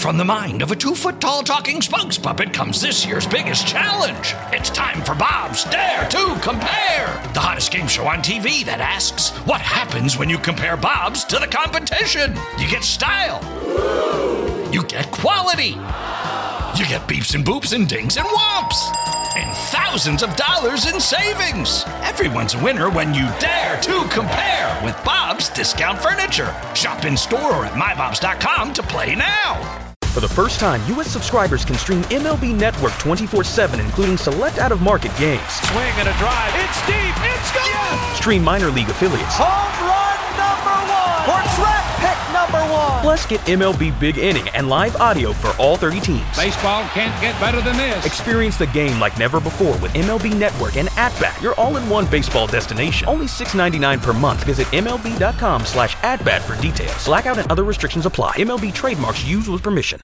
From the mind of a 2-foot-tall talking spokes puppet comes this year's biggest challenge. It's time for Bob's Dare to Compare, the hottest game show on TV that asks, what happens when you compare Bob's to the competition? You get style. You get quality. You get beeps and boops and dings and whomps. And thousands of dollars in savings. Everyone's a winner when you dare to compare with Bob's Discount Furniture. Shop in store or at mybobs.com to play now. For the first time, U.S. subscribers can stream MLB Network 24/7, including select out-of-market games. Swing and a drive. It's deep. It's gone. Yes! Stream minor league affiliates. Home run number 1. Or track pick number 1. Plus, get MLB Big Inning and live audio for all 30 teams. Baseball can't get better than this. Experience the game like never before with MLB Network and At-Bat, your all-in-one baseball destination. Only $6.99 per month. Visit MLB.com/atbat for details. Blackout and other restrictions apply. MLB trademarks used with permission.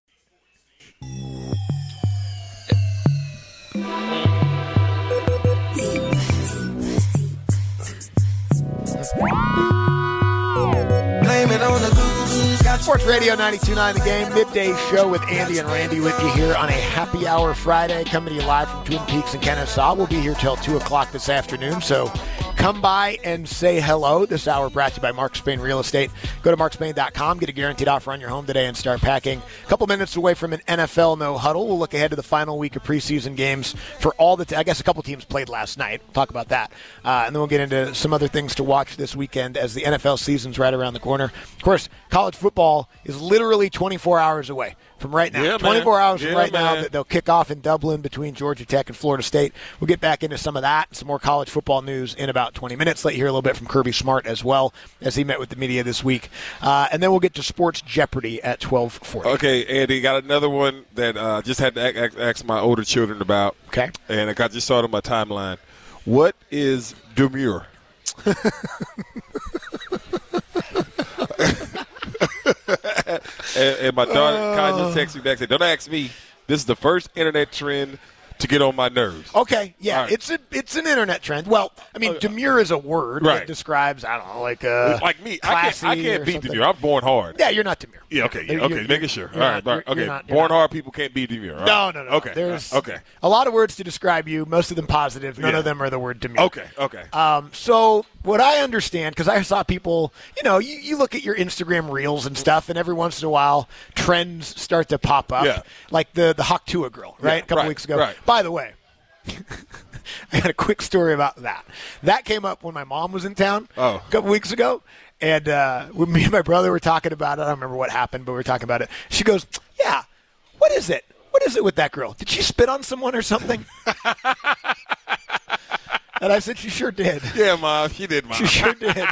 Sports Radio 92.9 The Game, midday show with Andy and Randy with you here on a happy hour Friday, coming to you live from Twin Peaks and Kennesaw. We'll be here till 2 o'clock this afternoon, so come by and say hello. This hour brought to you by Mark Spain Real Estate. Go to markspain.com, get a guaranteed offer on your home today, and start packing. A couple minutes away from an NFL no huddle. We'll look ahead to the final week of preseason games for all the I guess a couple teams played last night. We'll talk about that. And then we'll get into some other things to watch this weekend as the NFL season's right around the corner. Of course, college football is literally 24 hours away from right now. Yeah, 24 hours from right man. now that they'll kick off in Dublin between Georgia Tech and Florida State. We'll get back into some of that and some more college football news in about 20 minutes. Let you hear a little bit from Kirby Smart as well as he met with the media this week. And then we'll get to Sports Jeopardy at 12:40. Okay, Andy, got another one that just had to ask my older children about. Okay. And I just saw it on my timeline. What is demure? and my daughter Kai just texted me back and said, don't ask me. This is the first internet trend to get on my nerves. Okay, yeah, right. It's an internet trend. Well, I mean, demure is a word that describes, I don't know, like me. classy I can't or be something. demure. I'm born hard. Yeah, you're not demure. Yeah, okay, You're making sure. All not- right, you're okay. not- Born hard people can't be demure. All No. right. Okay. There's okay. a lot of words to describe you, most of them positive. None Yeah. of them are the word demure. Okay. So what I understand, because I saw people, you look at your Instagram reels and stuff, and every once in a while, trends start to pop up. Yeah. Like the Hawk Tua girl, right? Yeah, a couple right, weeks ago. right. By the way, I got a quick story about that. That came up when my mom was in town a couple weeks ago. And when me and my brother were talking about it, I don't remember what happened, but we were talking about it. She goes, yeah, what is it? What is it with that girl? Did she spit on someone or something? And I said, she sure did. Yeah, Mom. She did, Mom. She sure did.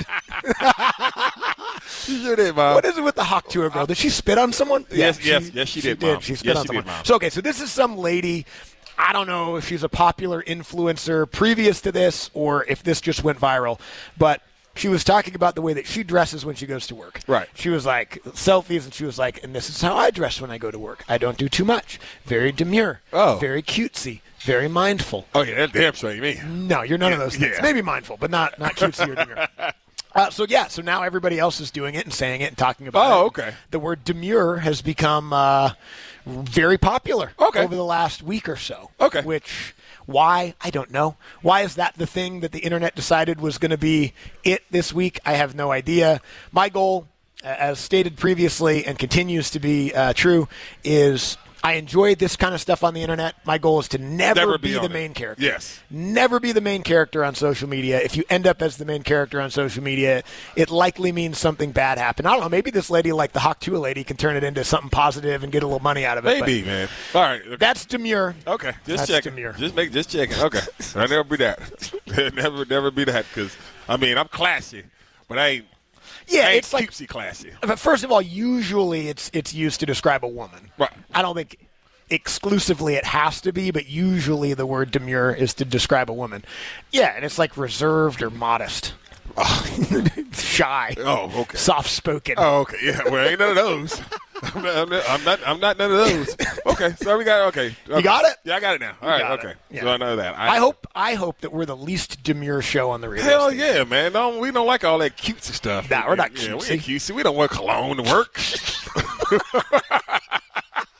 She sure did, Mom. What is it with the Hawk Tua girl? Did she spit on someone? Yes, she did, Mom. She spit on she someone. did, Mom. So, okay, so this is some lady. I don't know if she's a popular influencer previous to this or if this just went viral, but she was talking about the way that she dresses when she goes to work. Right. She was like, selfies, and she was like, and this is how I dress when I go to work. I don't do too much. Very demure. Oh. Very cutesy. Very mindful. Oh, yeah, that's damn straight, me. No, you're none of those things. Yeah. Maybe mindful, but not cutesy or demure. So now everybody else is doing it and saying it and talking about it. Oh, okay. The word demure has become very popular over the last week or so. Okay. Which, why? I don't know. Why is that the thing that the internet decided was going to be it this week? I have no idea. My goal, as stated previously and continues to be true, is I enjoy this kind of stuff on the internet. My goal is to never be the main character. Yes. Never be the main character on social media. If you end up as the main character on social media, it likely means something bad happened. I don't know. Maybe this lady, like the Hawk Tua lady, can turn it into something positive and get a little money out of it. Maybe, man. All right. Okay. That's demure. Okay, just That's checking. demure. Just checking. Okay, I never be that. never be that because I'm classy, but I ain't. Yeah, I ain't it's like cutesy classy. But first of all, usually it's used to describe a woman. Right. I don't think exclusively it has to be, but usually the word demure is to describe a woman. Yeah, and it's like reserved or modest. Shy. Oh, okay. Soft-spoken. Oh, okay. Yeah. Well, ain't none of those. I'm not none of those. Okay. So we got okay. You got it? Yeah, I got it now. All right. got Okay. it. Yeah. So I know that. I hope that we're the least demure show on the radio. Hell station. yeah, man. We don't like all that cutesy stuff. Nah, we're not Yeah, we cutesy. ain't cutesy. We don't wear cologne to work.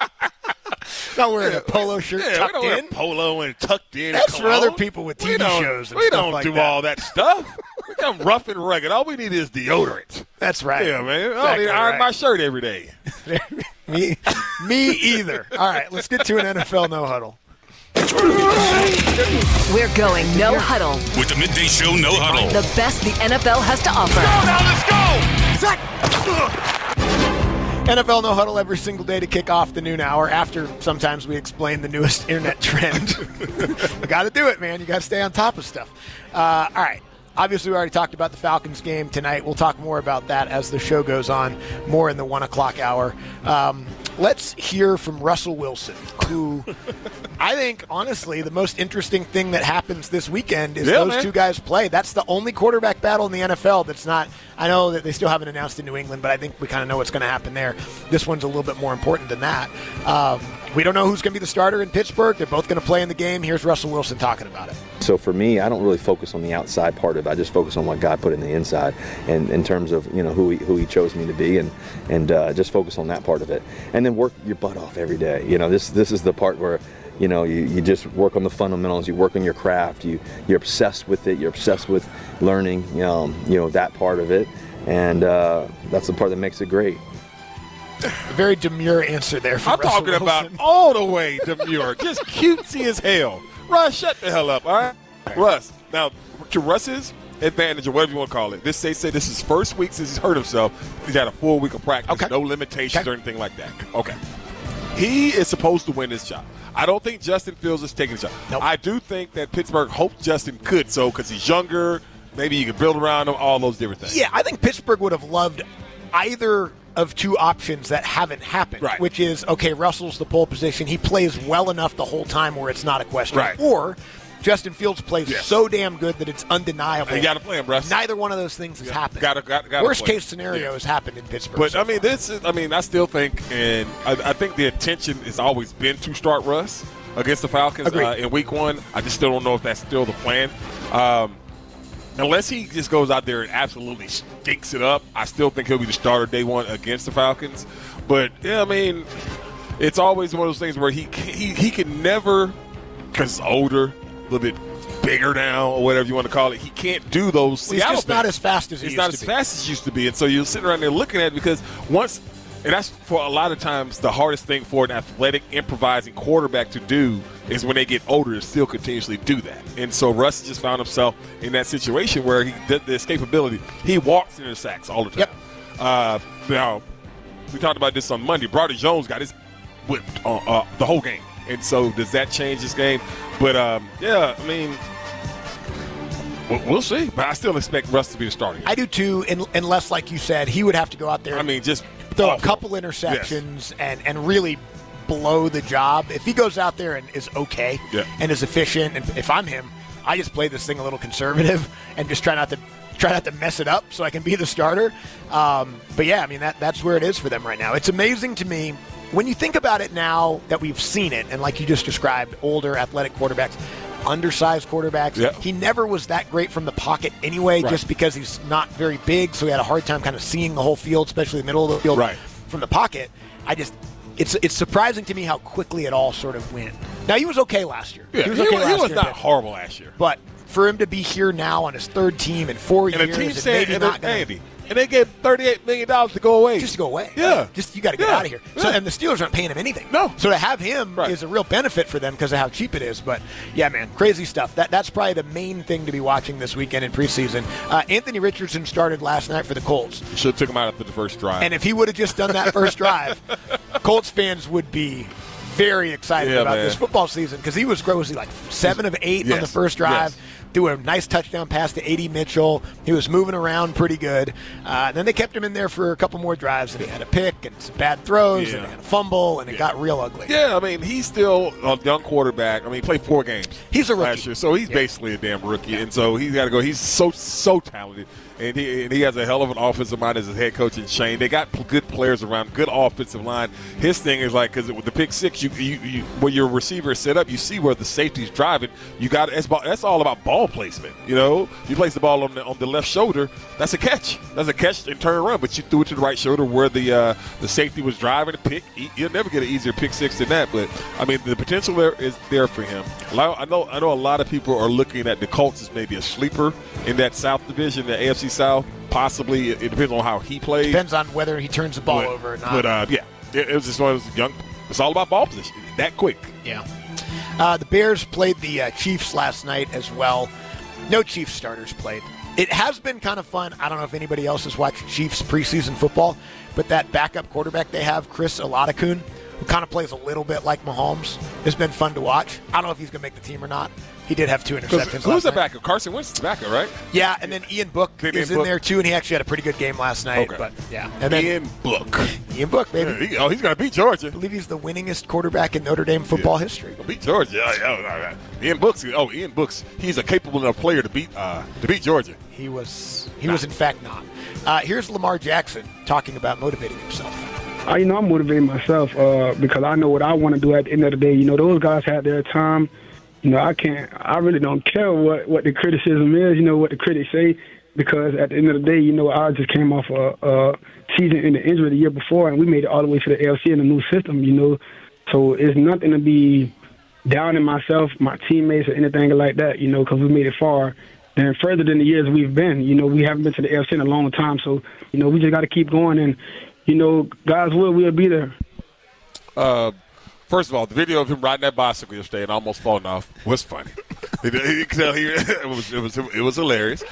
Not wearing a polo shirt tucked we don't in. wear polo and tucked in. That's for other cologne. people with We TV don't- shows and we stuff don't like do that. all that stuff. We come rough and rugged. All we need is deodorant. That's right. Yeah, man. I don't Exactly need to iron right. my shirt every day. Me either. All right, let's get to an NFL no huddle. We're going no huddle. With the Midday Show No Huddle. The best the NFL has to offer. NFL no huddle every single day to kick off the noon hour. After sometimes we explain the newest internet trend. You got to do it, man. You got to stay on top of stuff. All right. Obviously, we already talked about the Falcons game tonight. We'll talk more about that as the show goes on, more in the 1 o'clock hour. Let's hear from Russell Wilson, who I think, honestly, the most interesting thing that happens this weekend is those two guys play. That's the only quarterback battle in the NFL that's not – I know that they still haven't announced in New England, but I think we kind of know what's going to happen there. This one's a little bit more important than that. We don't know who's going to be the starter in Pittsburgh. They're both going to play in the game. Here's Russell Wilson talking about it. So for me, I don't really focus on the outside part of it. I just focus on what God put in the inside, and in terms of who he chose me to be, and just focus on that part of it, and then work your butt off every day. This is the part where you just work on the fundamentals, you work on your craft, you're obsessed with it, you're obsessed with learning that part of it, and that's the part that makes it great. A very demure answer there from Russell talking Wilson. about all the way demure, just cutesy as hell. Russ, shut the hell up, all right? Russ, now, to Russ's advantage, or whatever you want to call it, say this is his first week since he's hurt himself. He's had a full week of practice, no limitations or anything like that. Okay. He is supposed to win this job. I don't think Justin Fields is taking the job. Nope. I do think that Pittsburgh hoped Justin could, because he's younger, maybe you could build around him, all those different things. Yeah, I think Pittsburgh would have loved either of two options that haven't happened, right. Which is, okay, Russell's the pole position. He plays well enough the whole time where it's not a question. Right. Or Justin Fields plays so damn good that it's undeniable. You got to play him, Russ. Neither one of those things has happened. Gotta Worst play. case scenario has happened in Pittsburgh. But, so I mean, far. I still think, and I think the intention has always been to start Russ against the Falcons in week one. I just still don't know if that's still the plan. Unless he just goes out there and absolutely stinks it up, I still think he'll be the starter day one against the Falcons. But, yeah, I mean, it's always one of those things where he can never, because he's older, a little bit bigger now or whatever you want to call it, he can't do those He's Seattle just things. not as fast as he He's used not to as be. fast as he used to be. And so you're sitting around there looking at it because once – and that's for a lot of times the hardest thing for an athletic, improvising quarterback to do is when they get older to still continuously do that. And so Russ just found himself in that situation where he did the escapability. He walks into sacks all the time. Yep. Now, we talked about this on Monday. Broderick Jones got his whipped the whole game. And so does that change this game? But, yeah, I mean, we'll see. But I still expect Russ to be the starter. I do too, unless, like you said, he would have to go out there. I mean, just throw awful. a couple interceptions and really blow the job. If he goes out there and is okay and is efficient, and if I'm him, I just play this thing a little conservative and just try not to mess it up so I can be the starter. But yeah, I mean that's where it is for them right now. It's amazing to me when you think about it now that we've seen it, and like you just described, older athletic quarterbacks, undersized quarterbacks. Yep. He never was that great from the pocket anyway, just because he's not very big, so he had a hard time kind of seeing the whole field, especially the middle of the field from the pocket. It's surprising to me how quickly it all sort of went. Now, he was okay last year. Yeah, he was okay last he was year, not horrible last year. but for him to be here now on his third team in 4 years, And the team and said, maybe not gonna, Andy, and they gave $38 million to go away. just to go away. Yeah. Just you got to get out of here. So, and the Steelers aren't paying him anything. No. So to have him is a real benefit for them because of how cheap it is. But yeah, man, crazy stuff. That's probably the main thing to be watching this weekend in preseason. Anthony Richardson started last night for the Colts. You should have took him out after the first drive. And if he would have just done that first drive, Colts fans would be very excited about this football season because he was like 7 of 8 on the first drive. Threw a nice touchdown pass to A.D. Mitchell. He was moving around pretty good. Then they kept him in there for a couple more drives, and he had a pick and some bad throws, and he had a fumble, and it got real ugly. Yeah, I mean, he's still a young quarterback. I mean, he played 4 games. He's a rookie. Last year, so he's basically a damn rookie, and so he's got to go. He's so talented, and he has a hell of an offensive mind as his head coach in Shane. They got good players around, good offensive line. His thing is like, because with the pick six, you when your receiver is set up, you see where the safety's driving. You got that's all about ball ball placement. You place the ball on the left shoulder, that's a catch. That's a catch and turn around, but you threw it to the right shoulder where the safety was driving the pick. You'll never get an easier pick six than that, but, I mean, the potential there is there for him. I know a lot of people are looking at the Colts as maybe a sleeper in that South Division, the AFC South. Possibly. It depends on how he plays. Depends on whether he turns the ball over or not. But, it was just one of those young – it's all about ball position. That quick. Yeah. The Bears played the Chiefs last night as well. No Chiefs starters played. It has been kind of fun. I don't know if anybody else has watched Chiefs preseason football, but that backup quarterback they have, Chris Oladokun, who kind of plays a little bit like Mahomes, has been fun to watch. I don't know if he's going to make the team or not. He did have 2 interceptions. Who's the backup? Carson Wentz is the backup, right? Yeah, and then Ian Book is in there too, and he actually had a pretty good game last night. Okay. But yeah, and then Ian Book, baby. Yeah, he's going to beat Georgia. I believe he's the winningest quarterback in Notre Dame football history. He'll beat Georgia. Yeah. Ian Book's. He's a capable enough player to beat Georgia. He was in fact not. Here's Lamar Jackson talking about motivating himself. I'm motivating myself because I know what I want to do at the end of the day. Those guys had their time. I really don't care what the criticism is, what the critics say, because at the end of the day, I just came off a season in the injury the year before, and we made it all the way to the AFC in a new system, So it's nothing to be down in myself, my teammates, or anything like that, because we made it far. And further than the years we've been, we haven't been to the AFC in a long time. So, we just got to keep going, and, God's will, we'll be there. First of all, the video of him riding that bicycle yesterday and almost falling off was funny. It was hilarious.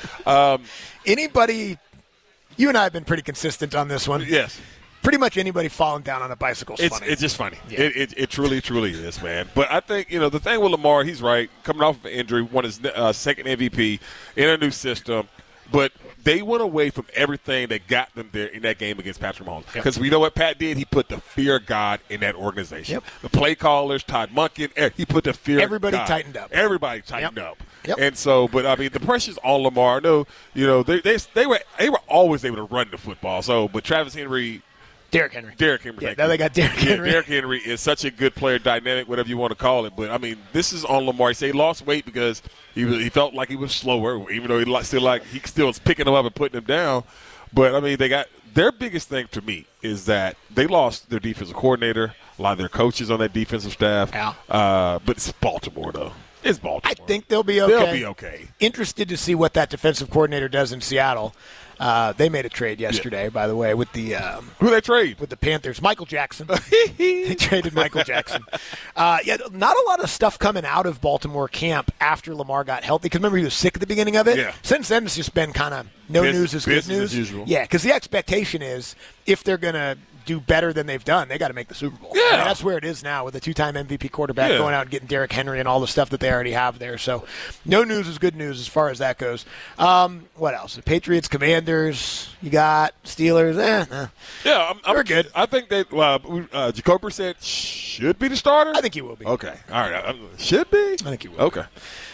Anybody, you and I have been pretty consistent on this one. Yes. Pretty much anybody falling down on a bicycle is funny. It's just funny. Yeah. It truly is, man. But I think, the thing with Lamar, he's right. Coming off of an injury, won his second MVP in a new system. But they went away from everything that got them there in that game against Patrick Mahomes. Because we know what Pat did? He put the fear of God in that organization. Yep. The play callers, Todd Monken, he put the fear of God. Everybody tightened up. Everybody tightened up. Yep. And so, but I mean, the pressure's on Lamar. No, they were always able to run the football. So, but Travis Henry. Derrick Henry. Yeah, now they got Derrick Henry. Derrick Henry is such a good player, dynamic, whatever you want to call it. But, I mean, this is on Lamar. He lost weight because he felt like he was slower, even though he still was picking him up and putting him down. But, I mean, they got their biggest thing to me is that they lost their defensive coordinator, a lot of their coaches on that defensive staff. But it's Baltimore, though. It's Baltimore. I think they'll be okay. They'll be okay. Interested to see what that defensive coordinator does in Seattle. They made a trade yesterday, by the way, with the who they trade with the Panthers. Michael Jackson. They traded Michael Jackson. Not a lot of stuff coming out of Baltimore camp after Lamar got healthy. Because remember, he was sick at the beginning of it. Yeah. Since then, it's just been kind of news is good news. As usual. Yeah, because the expectation is if they're going to do better than they've done, they got to make the Super Bowl. Yeah. I mean, that's where it is now with a 2-time MVP quarterback going out and getting Derrick Henry and all the stuff that they already have there. So no news is good news as far as that goes. What else? The Patriots, Commanders, you got Steelers. Yeah, we're good. I think that Jacob Brissett should be the starter. I think he will be. Okay. All right. Should be? I think he will. Okay.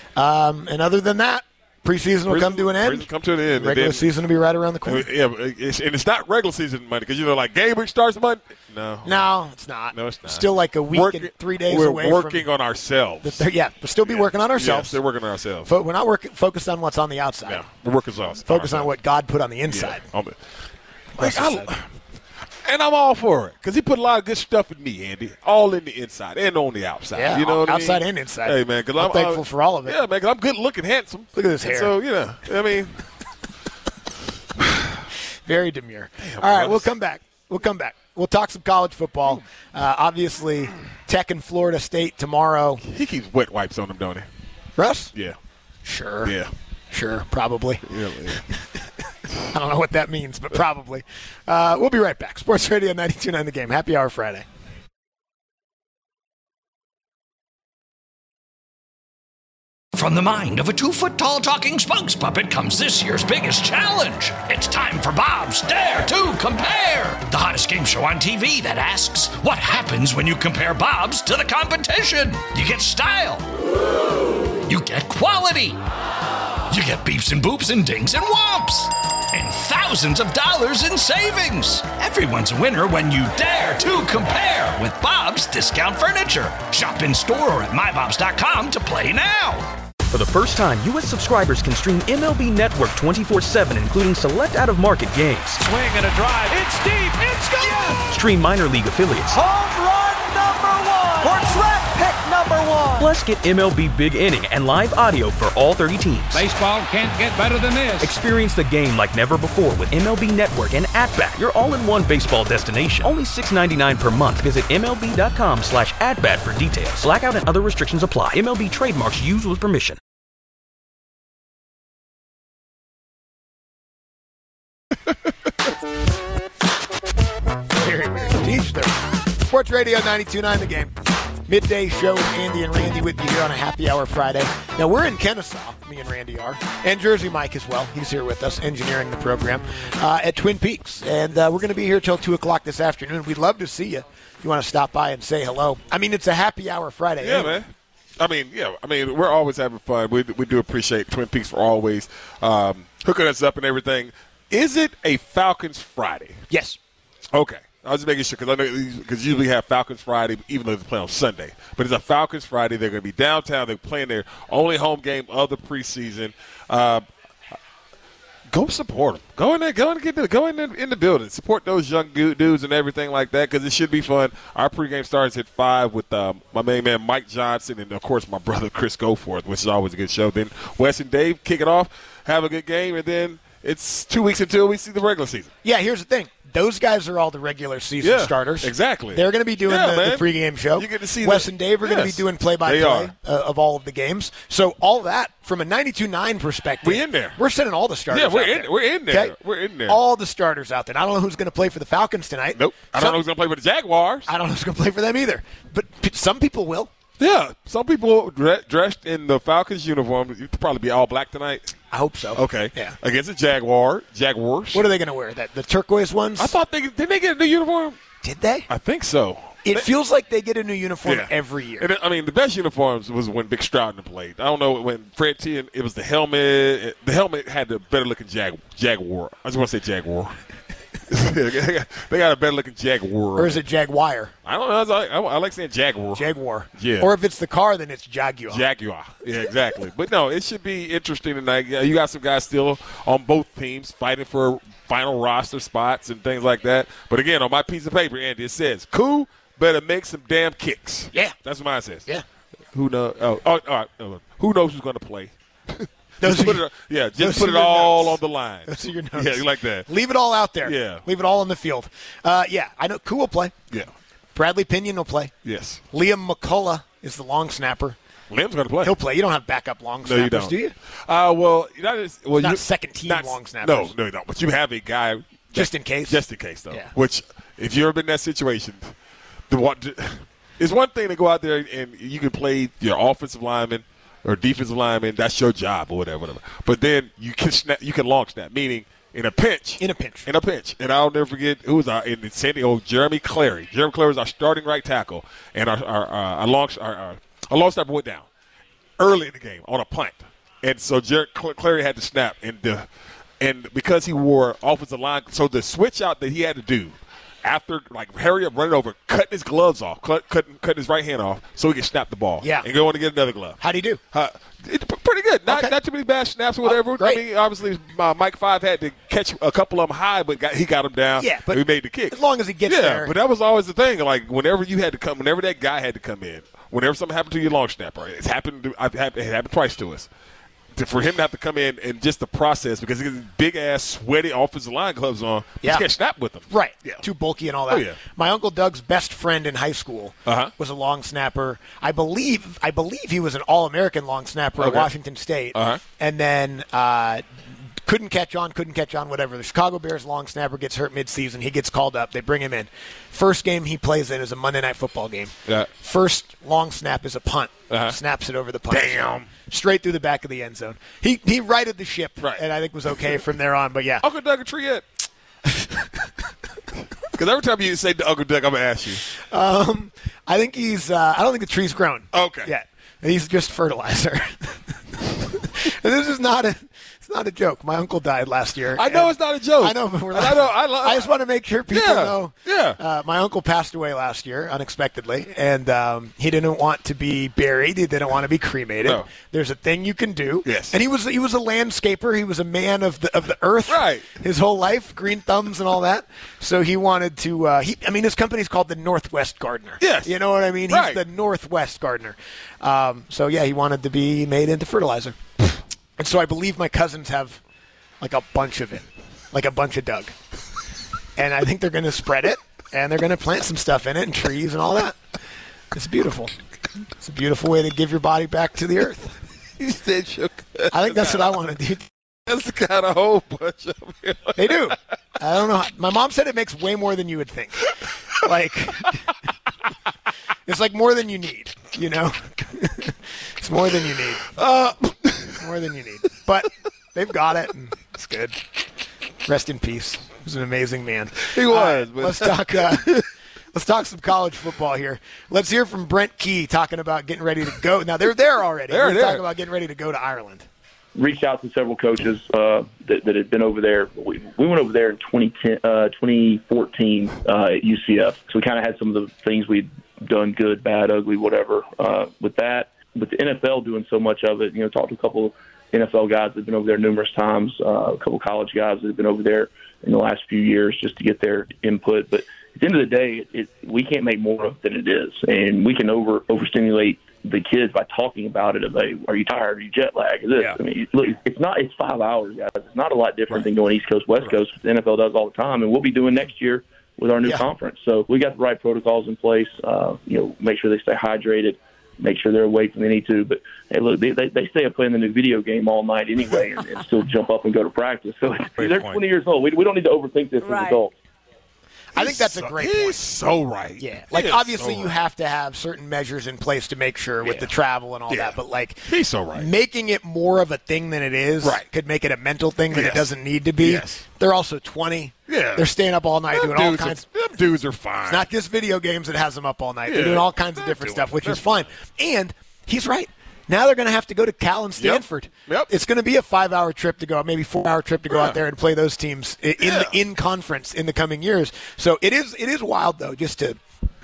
And other than that, preseason will come to an end. Come to an end. Regular season will be right around the corner. Yeah, it's not regular season Monday because, like, game week starts Monday. No, it's not. No, it's not. Still like a week and 3 days away. We're working on ourselves. We'll still be working on ourselves. Yes, they're working on ourselves. We're not focused on what's on the outside. Yeah, we're working on ourselves. Focus on what God put on the inside. Yeah, and I'm all for it because he put a lot of good stuff in me, Andy. All in the inside and on the outside. Yeah, you know what outside I mean? and inside. Hey, man, because I'm thankful for all of it. Yeah, man, because I'm good looking, handsome. Look at this hair. So, I mean. Very demure. All right, we'll come back. We'll talk some college football. Obviously, Tech and Florida State tomorrow. He keeps wet wipes on them, don't he? Russ? Yeah. Sure. Yeah. Sure, probably. Yeah. I don't know what that means, but probably. We'll be right back. Sports Radio 92.9 The Game. Happy Hour Friday. From the mind of a 2-foot-tall talking spokes puppet comes this year's biggest challenge. It's time for Bob's Dare to Compare, the hottest game show on TV that asks, what happens when you compare Bob's to the competition? You get style. You get quality. You get beeps and boops and dings and whomps. And thousands of dollars in savings. Everyone's a winner when you dare to compare with Bob's Discount Furniture. Shop in store or at mybobs.com to play now. For the first time, U.S. subscribers can stream MLB Network 24/7, including select out-of-market games. Swing and a drive. It's deep. It's gone. Yes! Stream minor league affiliates. Home run number 1. For track pick number 1. Plus, get MLB Big Inning and live audio for all 30 teams. Baseball can't get better than this. Experience the game like never before with MLB Network and At-Bat, your all-in-one baseball destination. Only $6.99 per month. Visit MLB.com/at-bat for details. Blackout and other restrictions apply. MLB trademarks used with permission. Teach them. Sports Radio 92.9 The Game. Midday show with Andy and Randy with you here on a happy hour Friday. Now, we're in Kennesaw, me and Randy are, and Jersey Mike as well. He's here with us, engineering the program, at Twin Peaks. And we're going to be here till 2 o'clock this afternoon. We'd love to see you if you want to stop by and say hello. I mean, it's a happy hour Friday. Yeah, man. I mean, we're always having fun. We do appreciate Twin Peaks for always hooking us up and everything. Is it a Falcons Friday? Yes. Okay. I was just making sure because I know because usually we have Falcons Friday, even though they play on Sunday. But it's a Falcons Friday. They're going to be downtown. They're playing their only home game of the preseason. Go support them. Go in there. Go in the building. Support those young dudes and everything like that because it should be fun. Our pregame starts at 5 with my main man Mike Johnson and of course my brother Chris Goforth, which is always a good show. Then Wes and Dave kick it off, have a good game, and then it's 2 weeks until we see the regular season. Yeah, here's the thing. Those guys are all the regular season starters. Exactly. They're going to be doing the pregame show. You get to see Wes and Dave are going to be doing play-by-play of all of the games. So all that, from a 92.9 perspective, we're in there. We're sending all the starters we're in there. Okay? We're in there. All the starters out there. I don't know who's going to play for the Falcons tonight. Nope. I don't know who's going to play for the Jaguars. I don't know who's going to play for them either. But some people will. Yeah. Some people dressed in the Falcons uniform. You'll probably be all black tonight. I hope so. Okay. Yeah. Against the Jaguars. What are they going to wear? The turquoise ones? I thought did they get a new uniform? Did they? I think so. It feels like they get a new uniform every year. And, I mean, the best uniforms was when Big Stroughton played. I don't know, when Fred T, it was the helmet. The helmet had the better-looking Jaguar. I just want to say Jaguar. They got a better-looking Jaguar. Or is it Jaguar? I don't know. I like saying Jaguar. Jaguar. Yeah. Or if it's the car, then it's Jaguar. Jaguar. Yeah, exactly. But, no, it should be interesting tonight. You got some guys still on both teams fighting for final roster spots and things like that. But, again, on my piece of paper, Andy, it says, Cool better make some damn kicks. Yeah. That's what mine says. Yeah. Who knows? All right. Who knows who's going to play? Just put it all on the line. Those are your notes. Yeah, you like that. Leave it all out there. Yeah. Leave it all on the field. I know Koo will play. Yeah. Bradley Pinion will play. Yes. Liam McCullough is the long snapper. Liam's going to play. He'll play. You don't have backup long snappers, do you? Not second-team long snappers. No, you don't. But you have a guy. Just in case? Just in case, though. Yeah. Which, if you've ever been in that situation, it's one thing to go out there and you can play your offensive lineman or defensive lineman. That's your job or whatever. But then you can long snap, meaning in a pinch. And I'll never forget who was in San Diego, Jeremy Clary. Jeremy Clary was our starting right tackle, and our long snapper went down early in the game on a punt. And so Clary had to snap, and because he wore offensive line, so the switch out that he had to do after, hurry up, run it over, cutting his gloves off, cutting his right hand off so he can snap the ball. Yeah. And go on to get another glove. How'd he do? Pretty good. Not too many bad snaps or whatever. Great. I mean, obviously, Mike 5 had to catch a couple of them high, but he got them down. Yeah, but we made the kick. As long as he gets there. Yeah, but that was always the thing. Whenever that guy had to come in, whenever something happened to your long snapper, it happened twice to us. For him to have to come in and just the process, because he has big-ass, sweaty offensive line gloves on, you can't snap with them. Right. Yeah. Too bulky and all that. Oh, yeah. My Uncle Doug's best friend in high school was a long snapper. I believe he was an All-American long snapper at Washington State. And then couldn't catch on, whatever. The Chicago Bears long snapper gets hurt midseason. He gets called up. They bring him in. First game he plays in is a Monday Night Football game. Yeah. First long snap is a punt. Snaps it over the punt. Damn. Straight through the back of the end zone. He righted the ship, and I think was okay from there on. But, yeah. Uncle Doug a tree yet? Because every time you say to Uncle Doug, I'm going to ask you. I think he's I don't think the tree's grown. Okay. Yeah. He's just fertilizer. And this is not not a joke. My uncle died last year. I know it's not a joke. I know, but we're I just want to make sure people know. Yeah. My uncle passed away last year unexpectedly, and he didn't want to be buried. He didn't want to be cremated. No. There's a thing you can do. Yes. And he was a landscaper. He was a man of the earth. Right. His whole life, green thumbs and all that. So he wanted to. His company's called the Northwest Gardener. Yes. You know what I mean? Right. He's the Northwest Gardener. So he wanted to be made into fertilizer. And so I believe my cousins have like a bunch of it, like a bunch of Doug. And I think they're going to spread it, and they're going to plant some stuff in it and trees and all that. It's beautiful. It's a beautiful way to give your body back to the earth. You said your cousin. I think that's what I want to do. That's got a whole bunch of it. They do. I don't know. My mom said it makes way more than you would think. Like, it's like more than you need, you know? It's more than you need. More than you need. But they've got it, and it's good. Rest in peace. He was an amazing man. He was. Let's talk some college football here. Let's hear from Brent Key talking about getting ready to go. Now, they're there already. They're there. Talking about getting ready to go to Ireland. Reached out to several coaches that had been over there. We went over there in 2014 at UCF. So we kind of had some of the things we'd done, good, bad, ugly, whatever, with that. With the NFL doing so much of it, talked to a couple NFL guys that have been over there numerous times, a couple college guys that have been over there in the last few years just to get their input. But at the end of the day, we can't make more of it than it is. And we can overstimulate the kids by talking about it. Are you tired? Are you jet lagged? Is this? Yeah. I mean, look, it's 5 hours, guys. It's not a lot different than going East Coast, West Coast. The NFL does all the time, and we'll be doing next year with our new conference. So we got the right protocols in place. Make sure they stay hydrated, make sure they're awake when they need to. But hey, look, they stay up playing the new video game all night anyway, and still jump up and go to practice. So they're 20 years old. We don't need to overthink this as adults. I think that's a great point. He's so right. Yeah. Like, obviously, you have to have certain measures in place to make sure with the travel and all that. But, like, he's so right. Making it more of a thing than it is could make it a mental thing that it doesn't need to be. Yes. They're also 20. Yeah. They're staying up all night doing all kinds. Them dudes are fine. It's not just video games that has them up all night. They're doing all kinds of different stuff, which is fine. And he's right. Now they're going to have to go to Cal and Stanford. Yep. It's going to be a 5-hour trip to go, maybe 4-hour trip to go out there and play those teams in conference in the coming years. So it is wild, though, just to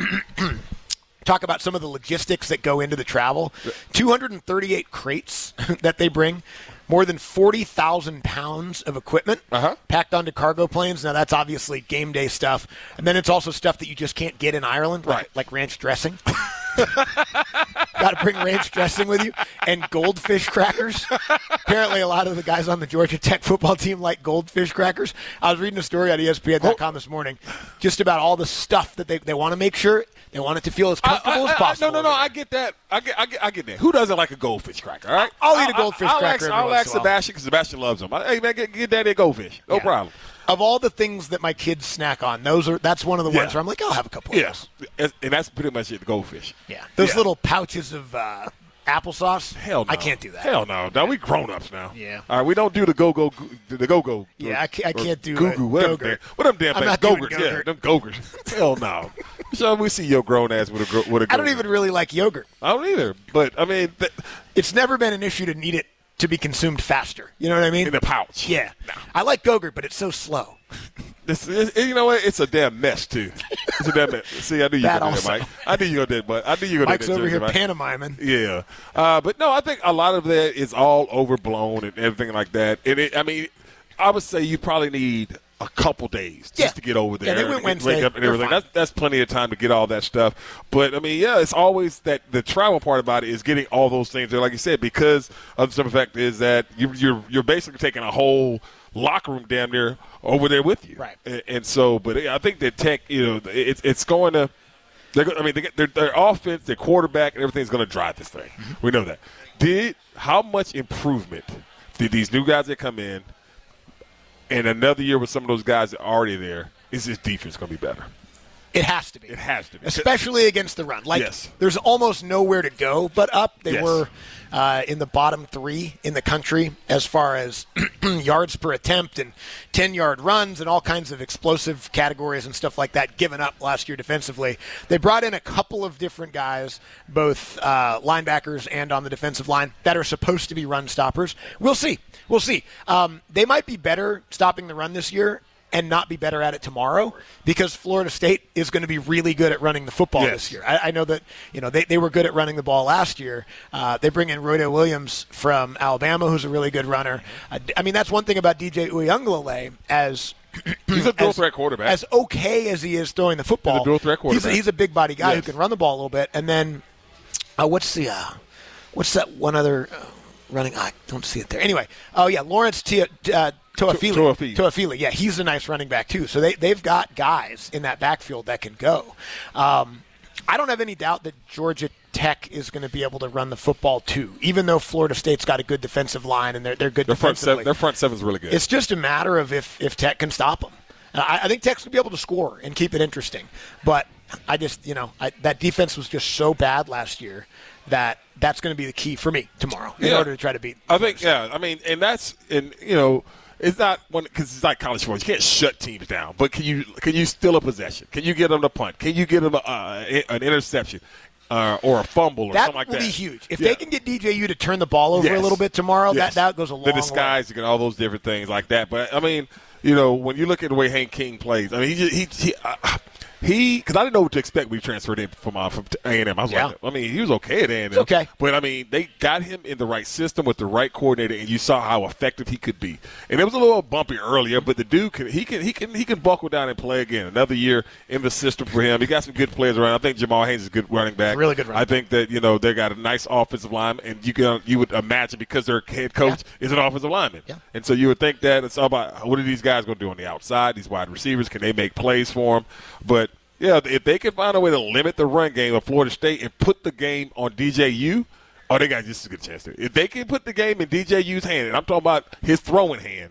talk about some of the logistics that go into the travel. 238 crates that they bring. More than 40,000 pounds of equipment packed onto cargo planes. Now, that's obviously game day stuff. And then it's also stuff that you just can't get in Ireland, like ranch dressing. Got to bring ranch dressing with you and goldfish crackers. Apparently, a lot of the guys on the Georgia Tech football team like goldfish crackers. I was reading a story on ESPN.com this morning just about all the stuff that they want to make sure they want it to feel as comfortable as possible. No, I get that. I get that. Who doesn't like a goldfish cracker? All right, I'll eat a goldfish cracker. I'll ask Sebastian because Sebastian loves them. Hey man, get daddy a goldfish. No problem. Of all the things that my kids snack on, that's one of the ones where I'm like, I'll have a couple of those. And that's pretty much it, the goldfish. Yeah. Those little pouches of applesauce. Hell no. I can't do that. Hell no. Now we grown-ups now. Yeah. All right, we don't do the go-go. Yeah, I can't do Goo-goo. What them damn things? Go-gurt. Yeah, them go-gurts. Hell no. So we see your grown ass with a go-gurt. I don't even really like yogurt. I don't either. But, I mean. It's never been an issue to need it to be consumed faster. You know what I mean? In the pouch. Yeah. No. I like Go-Gurt, but it's so slow. You know what? It's a damn mess, too. It's a damn mess. See, I knew you were going to Mike. I knew you were going to but I knew you were going to Mike's over here pantomiming. Yeah. But, no, I think a lot of that is all overblown and everything like that. And, I would say you probably need a couple days just to get over there. Yeah, they went Wednesday. Wake up and everything. That's plenty of time to get all that stuff. But, it's always that the travel part about it is getting all those things there, like you said, because of the simple fact is that you're basically taking a whole locker room damn near over there with you. Right. And so, but I think that Tech, it's going to their offense, their quarterback, and everything's going to drive this thing. Mm-hmm. We know that. How much improvement did these new guys that come in and another year with some of those guys that are already there, is this defense going to be better? It has to be. It has to be. Especially against the run. Like, yes. There's almost nowhere to go but up. They yes. were in the bottom 3 in the country as far as yards per attempt and 10-yard runs and all kinds of explosive categories and stuff like that given up last year defensively. They brought in a couple of different guys, both linebackers and on the defensive line, that are supposed to be run stoppers. We'll see. They might be better stopping the run this year and not be better at it tomorrow because Florida State is going to be really good at running the football this year. I know that they were good at running the ball last year. They bring in Roydell Williams from Alabama, who's a really good runner. That's one thing about DJ Uiagalelei as he's a dual threat quarterback. As okay as he is throwing the football, he's a dual threat quarterback. He's a big body guy who can run the ball a little bit. And then what's that one other running? I don't see it there. Anyway, Lawrence Toafili. Yeah, he's a nice running back too. So they've got guys in that backfield that can go. I don't have any doubt that Georgia Tech is going to be able to run the football too, even though Florida State's got a good defensive line and they're good defensively. Their front seven's really good. It's just a matter of if Tech can stop them. I think Tech's going to be able to score and keep it interesting. But I just, that defense was just so bad last year that's going to be the key for me tomorrow in order to try to beat. I think, it's not because it's like college sports. You can't shut teams down, but can you steal a possession? Can you get them to punt? Can you get them an interception or a fumble or something like that? That will be huge. If they can get DJU to turn the ball over a little bit tomorrow, that goes a long way. The disguise, you get all those different things like that. But when you look at the way Hank King plays, because I didn't know what to expect when he transferred in from A&M. I was like, he was okay at A&M. Okay. But, they got him in the right system with the right coordinator, and you saw how effective he could be. And it was a little bumpy earlier, but the dude can buckle down and play again. Another year in the system for him. He got some good players around. I think Jamal Haynes is a good running back. Really good running back. I think that, they got a nice offensive line, and you would imagine because their head coach is an offensive lineman. Yeah. And so you would think that it's all about what are these guys going to do on the outside, these wide receivers, can they make plays for them? But if they can find a way to limit the run game of Florida State and put the game on DJU, they got just a good chance to. If they can put the game in DJU's hand, and I'm talking about his throwing hand.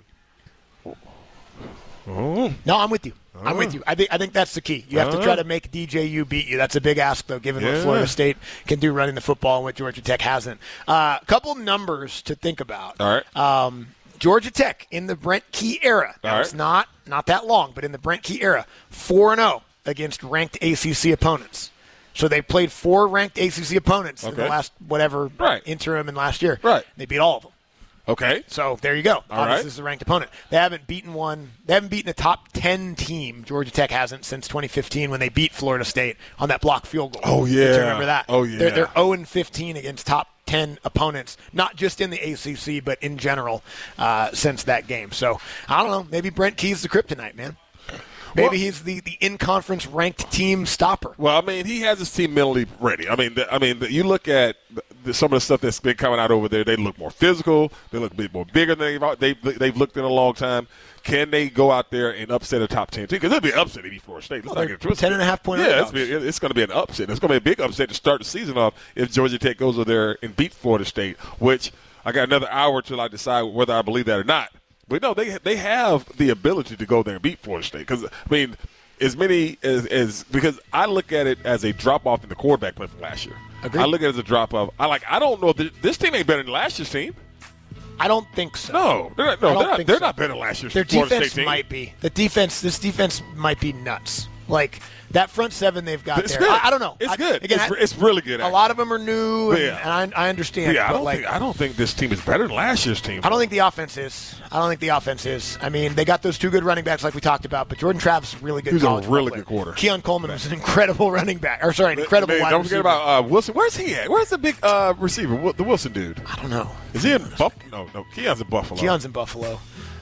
No, I'm with you. I'm with you. I think that's the key. You have to try to make DJU beat you. That's a big ask, though, given what Florida State can do running the football and what Georgia Tech hasn't. A couple numbers to think about. All right. Georgia Tech in the Brent Key era. Now, it's not that long, but in the Brent Key era, 4-0 against ranked ACC opponents. So they played 4 ranked ACC opponents in the last interim and last year. Right. They beat all of them. Okay. So there you go. All right. This is a ranked opponent. They haven't beaten a top 10 team. Georgia Tech hasn't since 2015 when they beat Florida State on that block field goal. Oh, yeah. Did you remember that? Oh, yeah. They're 0-15 against top 10 opponents, not just in the ACC, but in general since that game. So I don't know. Maybe Brent Key's the kryptonite, man. Maybe he's the in-conference ranked team stopper. Well, he has his team mentally ready. You look at some of the stuff that's been coming out over there. They look more physical. They look a bit more bigger than they've looked in a long time. Can they go out there and upset a top 10 team? Because it'll be an upset if you Florida State. Let's not get twisted. 10.5-point it's going to be an upset. It's going to be a big upset to start the season off if Georgia Tech goes over there and beat Florida State, which I got another hour till I decide whether I believe that or not. But no, they have the ability to go there and beat Florida State. Because, as many as because I look at it as a drop-off in the quarterback play from last year. Agreed. I look at it as a drop-off. I don't know. This team ain't better than last year's team. I don't think so. No, they're not better than last year's Their Florida defense State team. might be. This defense might be nuts. Like, that front seven they've got it's there. Good. I don't know. It's good. Again, it's really good. A lot of them are new, and I understand. Yeah, but I don't think this team is better than last year's team. I don't think the offense is. They got those 2 good running backs like we talked about, but Jordan Travis is a really good college He's a really player. good quarter. Keon Coleman is an incredible running back. Or, sorry, an incredible wide Don't receiver. forget about Wilson. Where's he at? Where's the big receiver, the Wilson dude? I don't know. Is he in Buffalo? No, Keon's in Buffalo. Keon's in Buffalo.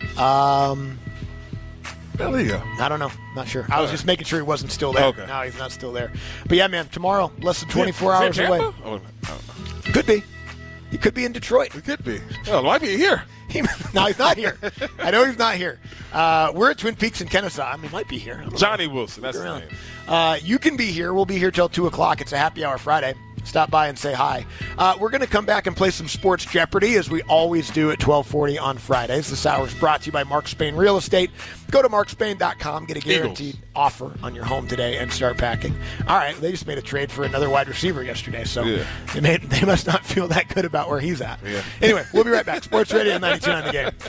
There you go. I don't know. Not sure. I was just making sure he wasn't still there. Okay. No, he's not still there. But yeah, man, tomorrow, less than 24 hours is it away. Tampa? Oh, Could be. He could be in Detroit. It could be. Oh, it might be here. No, he's not here. I know he's not here. We're at Twin Peaks in Kennesaw. He might be here. Johnny Wilson. That's his name. You can be here. We'll be here till 2 o'clock. It's a happy hour Friday. Stop by and say hi. We're going to come back and play some Sports Jeopardy, as we always do at 12:40 on Fridays. This hour is brought to you by Mark Spain Real Estate. Go to markspain.com, get a guaranteed offer on your home today, and start packing. All right, they just made a trade for another wide receiver yesterday, so they must not feel that good about where he's at. Yeah. Anyway, we'll be right back. Sports Radio 92.9 The Game.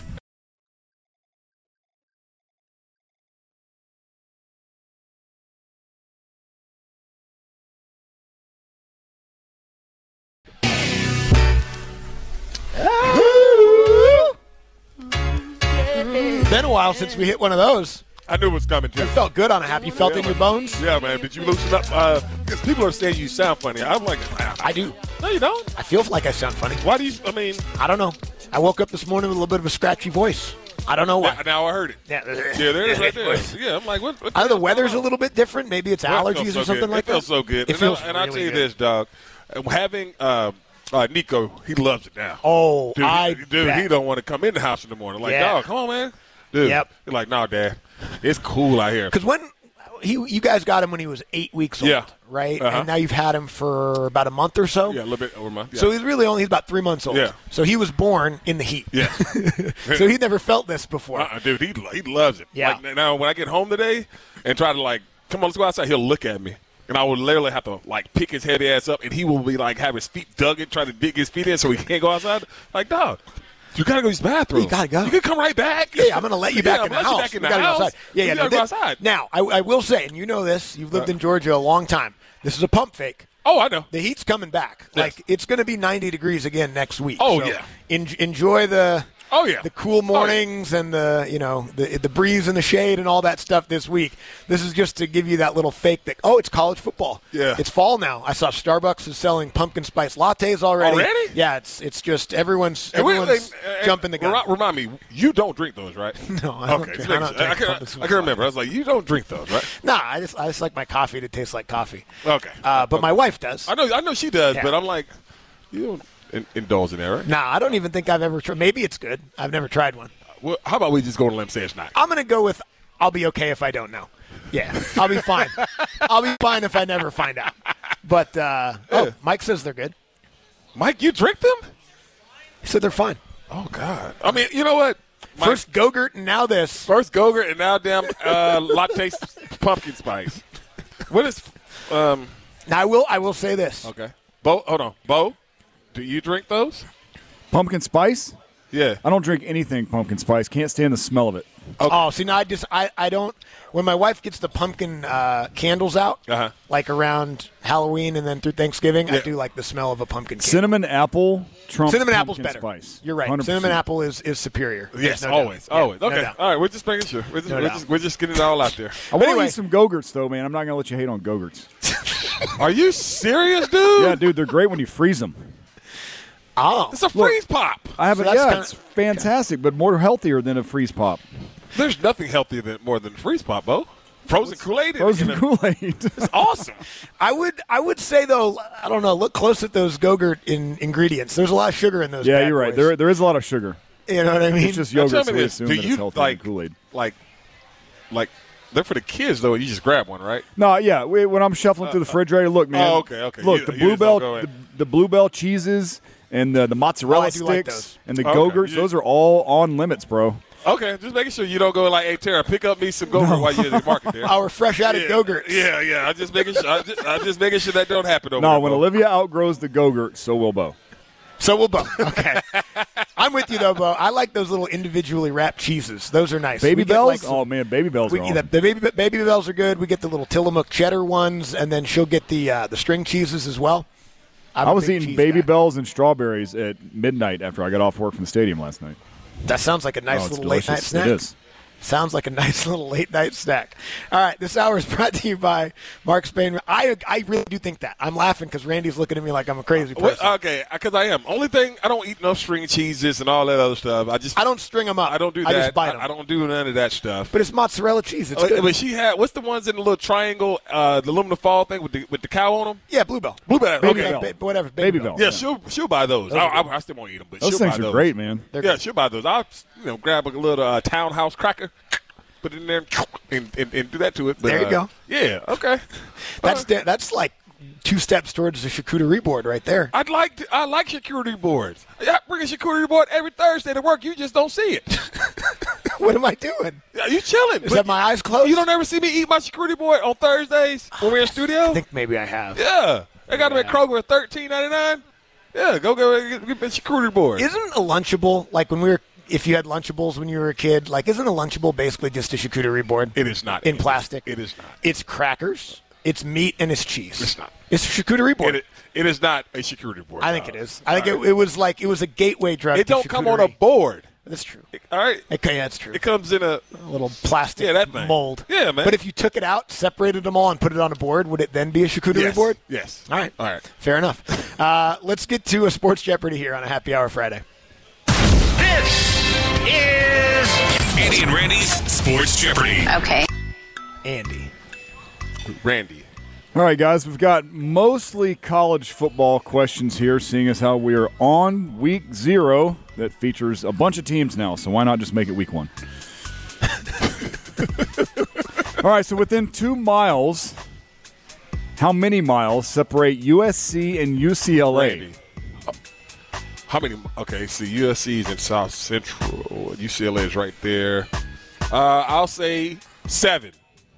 Been a while since we hit one of those. I knew it was coming, too. It felt good on a happy. You felt in your bones? Yeah, man. Did you loosen up? Because people are saying you sound funny. I'm like, I do. No, you don't. I feel like I sound funny. Why do you, I don't know. I woke up this morning with a little bit of a scratchy voice. I don't know why. Yeah, now I heard it. Yeah, there it is right there. Yeah, I'm like, what I know the weather's a little bit different. Maybe it's allergies or something like that. It feels so good. And I'll tell you good. this, dog. Having Nico, he loves it now. Oh, dude, he don't want to come in the house in the morning. Like, dog, come on, man. Dude, You're like, no, Dad, it's cool out here. Because when you guys got him when he was 8 weeks old, right? And now you've had him for about a month or so. Yeah, a little bit over a month. Yeah. So he's about 3 months old. Yeah. So he was born in the heat. Yeah. So he never felt this before. Dude, he loves it. Yeah. Like, now when I get home today and try to come on, let's go outside, he'll look at me. And I would literally have to pick his heavy ass up, and he will be have his feet dug in, trying to dig his feet in so he can't go outside. Like, dog, you gotta go use the bathroom. You gotta go. You can come right back. Yeah, I'm gonna let you back in the house. You back in the house. house. You gotta go outside. Now, I will say, and you know this, you've lived in Georgia a long time. This is a pump fake. Oh, I know. The heat's coming back. Yes. It's going to be 90 degrees again next week. Oh, so yeah. Enjoy the cool mornings and the breeze and the shade and all that stuff this week. This is just to give you that little fake that, it's college football. Yeah. It's fall now. I saw Starbucks is selling pumpkin spice lattes already. Already? Yeah, it's just everyone's jumping the gun. Remind me, you don't drink those, right? No, I don't drink. I can remember. I was like, you don't drink those, right? Nah, I just like my coffee to taste like coffee. Okay. But my wife does. I know she does, but I'm like, you don't indulge in that, right? Nah, I don't even think I've ever tried. Maybe it's good. I've never tried one. Well, how about we just go to limb say it's not? I'm going to go with I'll be okay if I don't know. Yeah, I'll be fine. I'll be fine if I never find out. But, Mike says they're good. Mike, you drink them? He said they're fine. Oh, God. I mean, you know what? Mike, first Go-Gurt and now this. First Go-Gurt and now damn latte pumpkin spice. What is Now, I will say this. Okay. Bo, hold on. Bo, do you drink those? Pumpkin spice? Yeah. I don't drink anything pumpkin spice. Can't stand the smell of it. Okay. Oh, see, now I don't. When my wife gets the pumpkin candles out, like around Halloween and then through Thanksgiving, I do like the smell of a pumpkin candle. Cinnamon apple trumps Cinnamon apple's pumpkin better. Spice. You're right. 100%. Cinnamon apple is superior. Yes, no always. doubt. Always. Yeah, Okay. no All right, we're just making sure. We're just getting it all out there. I want to eat some Go-Gurts, though, man. I'm not going to let you hate on Go-Gurts. Are you serious, dude? Yeah, dude, they're great when you freeze them. Oh. It's a freeze pop. I have it's fantastic, but more healthier than a freeze pop. There's nothing healthier more than freeze pop, Bo. Frozen Kool-Aid. Frozen Kool-Aid. It's awesome. I would say, though, I don't know, look close at those Go-Gurt ingredients. There's a lot of sugar in those. Yeah, you're right. There is a lot of sugar. You know what I mean? It's just yogurt, so we assume that it's healthier than Kool-Aid. Like, they're for the kids, though. You just grab one, right? No, yeah. When I'm shuffling through the refrigerator, look, man. Oh, okay. Look, the Bluebell cheeses and the mozzarella sticks and the Go-Gurts, those are all on limits, bro. Okay, just making sure you don't go like, hey, Tara, pick up me some Go-Gurt while you're in the market there. Our fresh out of Go-Gurts. Yeah. I'm just making sure that don't happen over No, there, when Bo. Olivia outgrows the Go-Gurt, so will Bo. So will Bo. Okay. I'm with you, though, Bo. I like those little individually wrapped cheeses. Those are nice. Baby Bells? Oh, man, Baby Bells are awesome. The baby Bells are good. We get the little Tillamook cheddar ones, and then she'll get the string cheeses as well. I was eating Baby Bells and strawberries at midnight after I got off work from the stadium last night. That sounds like a nice little late-night snack. It is. Sounds like a nice little late-night snack. All right, this hour is brought to you by Mark Spain. I really do think that. I'm laughing because Randy's looking at me like I'm a crazy person. Okay, because I am. Only thing, I don't eat enough string cheeses and all that other stuff. I don't string them up. I don't do that. I just bite them. I don't do none of that stuff. But it's mozzarella cheese. It's good. But she had, what's the ones in the little triangle, the aluminum foil thing with the cow on them? Yeah, Bluebell. Baby Bell. Whatever. Baby Bell. Yeah, she'll buy those. I still won't eat them, but those she'll buy things those. are great, man. Yeah, she'll buy those. I'll grab a little townhouse cracker. Put it in there and do that to it. But, there you go. Yeah, okay. That's like 2 steps towards the charcuterie board right there. I like charcuterie boards. I bring a charcuterie board every Thursday to work. You just don't see it. What am I doing? You chilling. Is that my eyes closed? You don't ever see me eat my charcuterie board on Thursdays when we're in studio? I think maybe I have. Yeah. I got them at Kroger at $13.99. Yeah, go get the charcuterie board. Isn't a Lunchable, like if you had Lunchables when you were a kid, like isn't a Lunchable basically just a charcuterie board? It is not. In plastic? It is not. It's crackers, it's meat, and it's cheese. It's not. It's a charcuterie board. It is not a charcuterie board. I think it is. I think it was a gateway drug. It don't come on a board. That's true. All right. Okay, that's true. It comes in a little plastic mold. Yeah, man. But if you took it out, separated them all, and put it on a board, would it then be a charcuterie board? Yes. All right. All right. Fair enough. Let's get to a Sports Jeopardy here on a Happy Hour Friday. This is Andy and Randy's Sports Jeopardy. Okay. Randy. All right, guys, we've got mostly college football questions here, seeing as how we are on week 0 that features a bunch of teams now, so why not just make it week 1? All right, so within 2 miles, how many miles separate USC and UCLA? Randy. How many? Okay, so USC is in South Central. UCLA is right there. I'll say 7.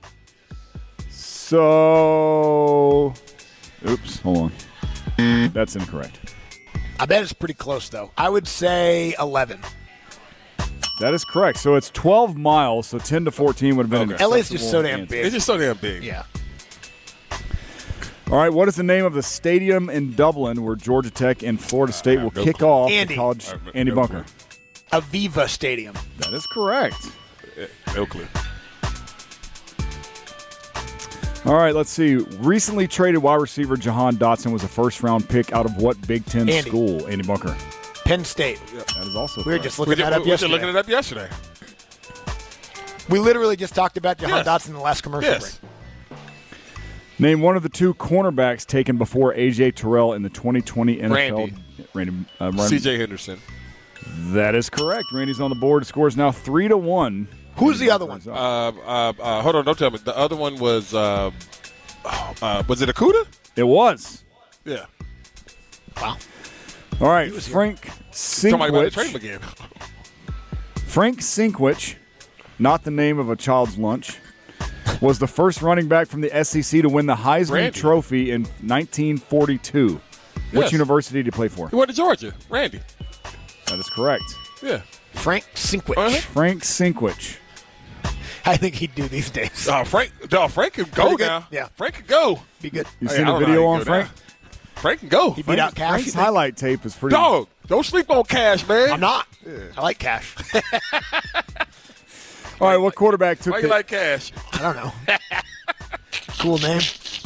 So, oops, hold on. That's incorrect. I bet it's pretty close, though. I would say 11. That is correct. So it's 12 miles, so 10 to 14 would have been an LA's just so damn answer. big. It's just so damn big. Yeah. All right, what is the name of the stadium in Dublin where Georgia Tech and Florida State will kick off the college? Andy Bunker. Aviva Stadium. That is correct. No clue. All right, let's see. Recently traded wide receiver Jahan Dotson was a first-round pick out of what Big Ten school? Andy Bunker. Penn State. That is also We were correct. just looking that up yesterday. We were looking it up yesterday. We literally just talked about Jahan Dotson in the last commercial break. Name one of the 2 cornerbacks taken before A.J. Terrell in the 2020 NFL. Randy. C.J. Henderson. That is correct. Randy's on the board. The score is now 3-1. Who's the other one? Hold on, don't tell me. The other one was it Akuda? It was. Yeah. Wow. All right, Frank Somebody about to trade him Sinkwich. again. Frank Sinkwich, not the name of a child's lunch, was the first running back from the SEC to win the Heisman Trophy in 1942. Which university did he play for? He went to Georgia. Randy. That is correct. Yeah. Frank Sinkwich. Frank Sinkwich. I think he'd do these days. Frank can go now. Yeah. Frank can go. Be good. You seen the video on Frank? Frank can go. He beat out Cash. Frank's highlight tape is pretty. Dog, don't sleep on Cash, man. I'm not. I like Cash. All right, what quarterback took Why you like Cash? I don't know. Cool name.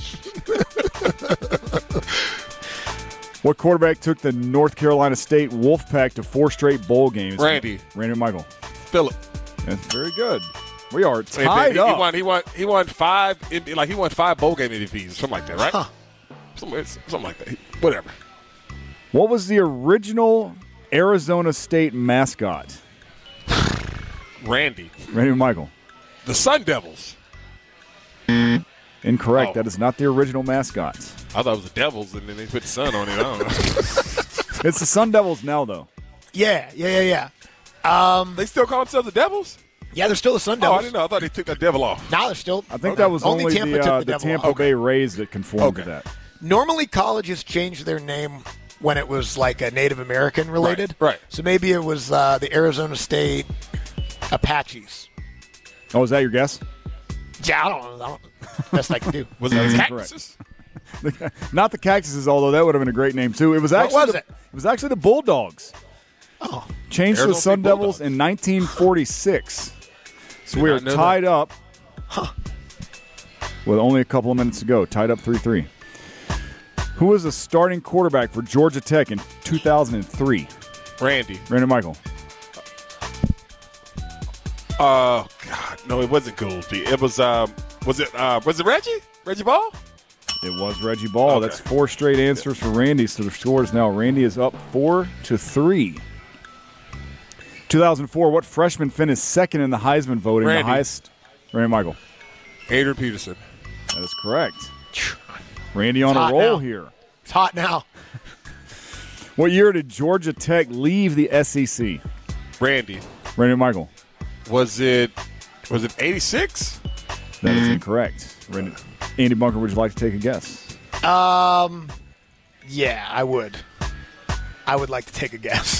What quarterback took the North Carolina State Wolfpack to 4 straight bowl games? Randy Michael. Phillip. That's very good. We are tied up. He won 5 bowl game MVPs, something like that, right? Huh. Something like that. Whatever. What was the original Arizona State mascot? Randy Michael. The Sun Devils. Incorrect. Oh. That is not the original mascot. I thought it was the Devils, and then they put the sun on it. I don't know. It's the Sun Devils now, though. Yeah. They still call themselves the Devils? Yeah, they're still the Sun Oh, Devils. I didn't know. I thought they took that devil off. Now they're still. I think that was only Tampa took the devil Tampa off. Bay Rays that conformed to that. Normally, colleges change their name when it was like a Native American related. Right. So maybe it was the Arizona State Apaches. Oh, is that your guess? Yeah, I don't know. Best I can do. Was it Cactuses? Not the Cactuses, although that would have been a great name too. It was actually was it? It was actually the Bulldogs. Oh, changed to Arizona the Sun State Devils Bulldogs. in 1946. So Did we are not know tied that. up with only a couple of minutes to go. Tied up 3-3. Who was the starting quarterback for Georgia Tech in 2003? Randy. Michael. Oh God, no, it wasn't Goolsby. It was was it Reggie? Reggie Ball? It was Reggie Ball. Okay. That's 4 straight answers for Randy. So the score is now Randy is up 4-3. 2004, what freshman finished second in the Heisman voting? Randy. The highest. Randy Michael. Adrian Peterson. That is correct. Randy on a roll here. It's hot now. What year did Georgia Tech leave the SEC? Randy Michael. Was it 86? That is incorrect. Andy Bunker, would you like to take a guess? Yeah, I would. I would like to take a guess.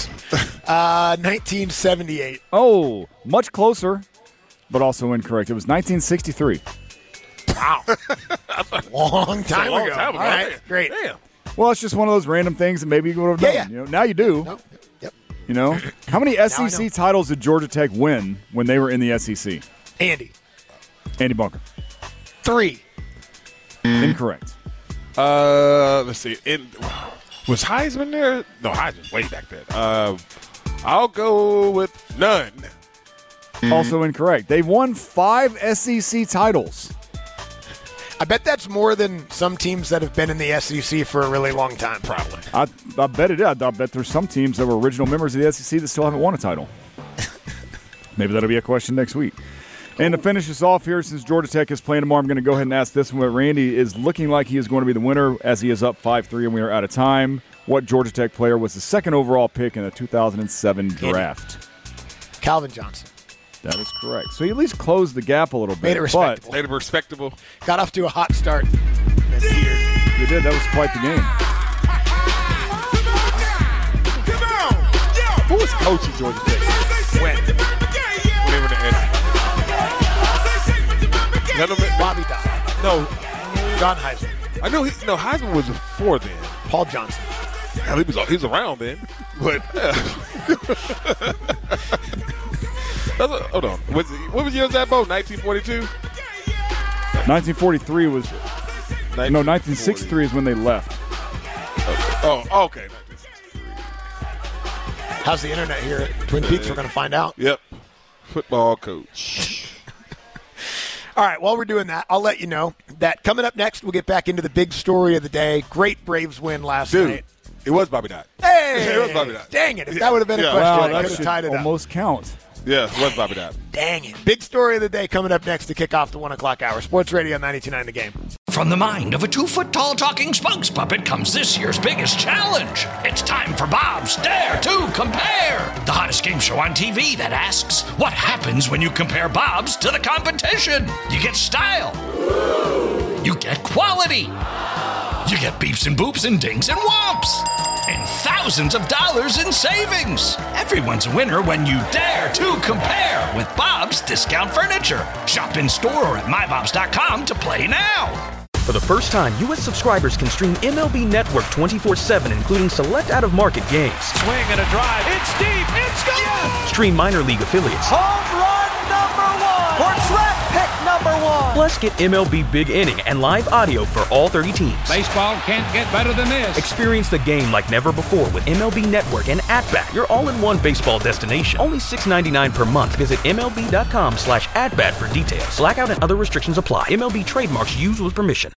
1978. Oh, much closer, but also incorrect. It was 1963. Wow. Long time ago. All right, great. Damn. Well, it's just one of those random things that maybe you would have known. Yeah. You know, now you do. Nope. Yep. You know, how many SEC titles did Georgia Tech win when they were in the SEC? Andy Bunker. 3. Incorrect. Let's see. Was Heisman there? No, Heisman's way back then. I'll go with none. Also incorrect. They've won 5 SEC titles. I bet that's more than some teams that have been in the SEC for a really long time, probably. I bet it is. I bet there's some teams that were original members of the SEC that still haven't won a title. Maybe that'll be a question next week. And to finish us off here, since Georgia Tech is playing tomorrow, I'm going to go ahead and ask this one. Randy is looking like he is going to be the winner as he is up 5-3 and we are out of time. What Georgia Tech player was the second overall pick in the 2007 draft? Calvin Johnson. That is correct. So he at least closed the gap a little bit. Made it respectable. Made it respectable. Got off to a hot start. You did. That was quite the game. Who was coaching Georgia Tech? When? When they were in the SEC. Bobby Dodd. No. John Heisman. I know Heisman was before then. Paul Johnson. Hell, he was around then. But hold on. What was year was that, Bo? 1942? 1943 was... No, 1963 is when they left. Oh, okay. How's the internet here at Twin Peaks? We're going to find out. Yep. Football coach. All right, while we're doing that, I'll let you know that coming up next, we'll get back into the big story of the day. Great Braves win last night. It was Bobby Dodd. Hey! It was Bobby Dodd. Dang it. If that would have been a question, I could have tied it up. Almost count. Yeah, it was Bobby Dodd. Dang it. Big story of the day coming up next to kick off the 1 o'clock hour. Sports Radio 92.9 The Game. From the mind of a 2-foot-tall talking spokes puppet comes this year's biggest challenge. It's time for Bob's Dare to Compare, the hottest game show on TV that asks, what happens when you compare Bob's to the competition? You get style. You get quality. You get beeps and boops and dings and whomps. And thousands of dollars in savings. Everyone's a winner when you dare to compare with Bob's Discount Furniture. Shop in store or at mybobs.com to play now. For the first time, U.S. subscribers can stream MLB Network 24/7, including select out-of-market games. Swing and a drive. It's deep. It's gone. Yes. Stream minor league affiliates. Home run number 1. Or track pick number 1. Plus, get MLB Big Inning and live audio for all 30 teams. Baseball can't get better than this. Experience the game like never before with MLB Network and At-Bat, your all-in-one baseball destination. Only $6.99 per month. Visit MLB.com/AtBat for details. Blackout and other restrictions apply. MLB trademarks used with permission.